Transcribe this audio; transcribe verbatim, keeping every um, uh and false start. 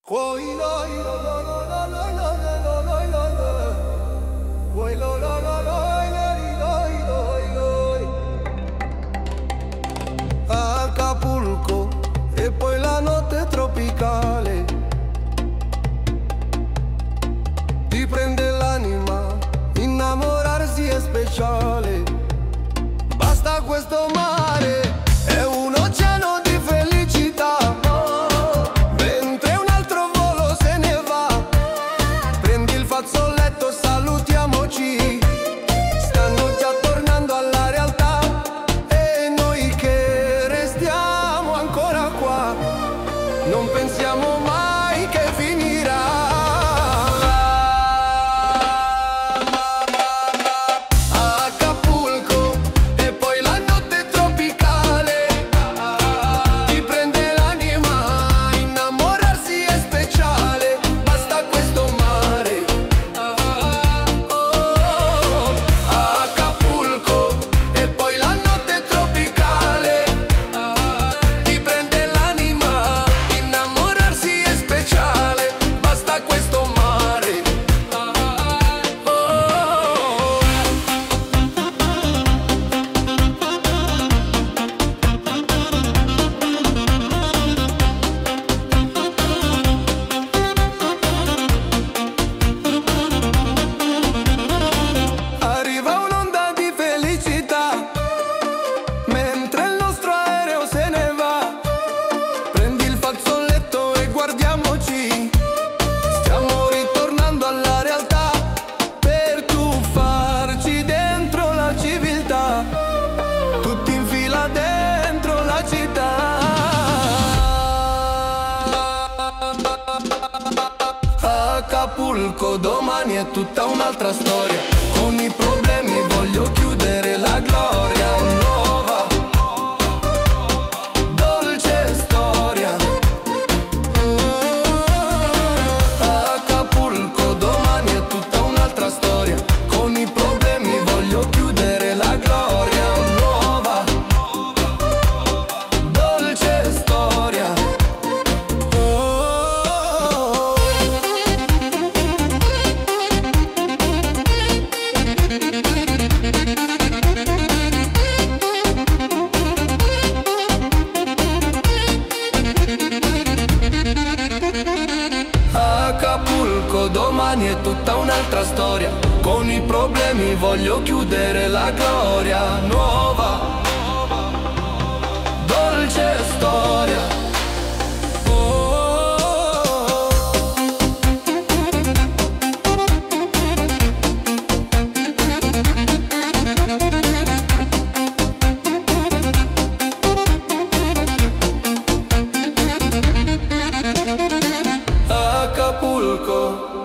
Acapulco e poi la notte tropicale ti prende l'anima, innamorarsi è speciale. Basta questo mare, è un oceano di felicità, mentre un altro volo se ne va. Prendi il fazzoletto, salutiamoci, stanno già tornando alla realtà e noi che restiamo ancora qua non pensiamo mai che finirà. Stiamo ritornando alla realtà per tuffarci dentro la civiltà, tutti in fila dentro la città. Acapulco domani è tutta un'altra storia, con i problemi voglio chiudere la gloria. Nuova, dolce storia. Acapulco domani è tutta un'altra storia, con i problemi voglio chiudere la gloria. Nuova, dolce storia. Acapulco domani è tutta un'altra storia, con i problemi voglio chiudere la gloria. Nuova, dolce storia. Oh. Acapulco.